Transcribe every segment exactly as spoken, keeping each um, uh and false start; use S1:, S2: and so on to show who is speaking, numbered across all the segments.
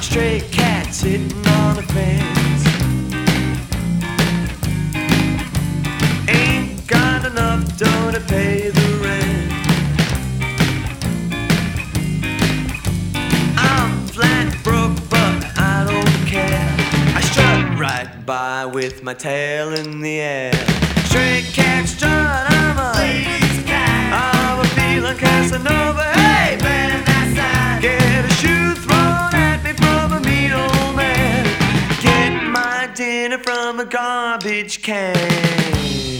S1: stray cat sitting on a fence. Ain't got enough dough to pay the rent. I'm flat broke, but I don't care. I strut right by with my tail in the air. Stray cat strut, I'm a ladies' cat. I'm a feeling Casanova. Hey, man, that's that. Get a shoe thrown at me from a mean old man. Get my dinner from a garbage can.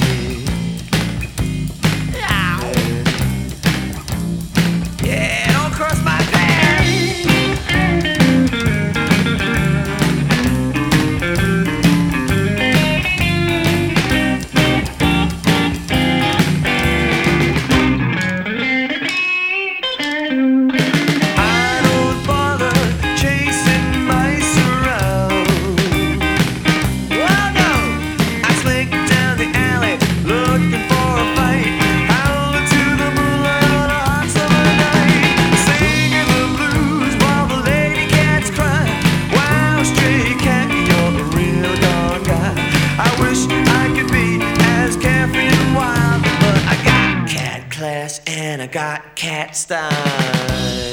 S1: Yeah, don't cross my path. And I got cat style.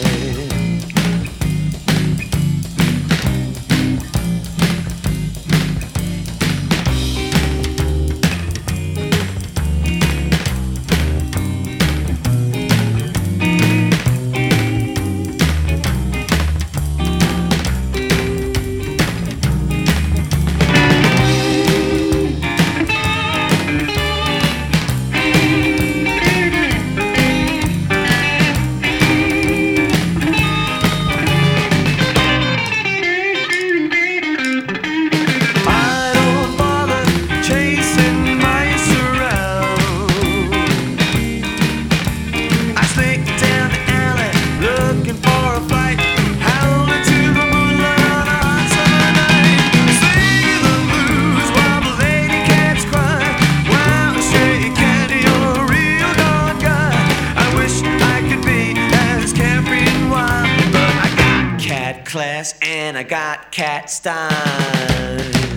S1: Class and I got cat style.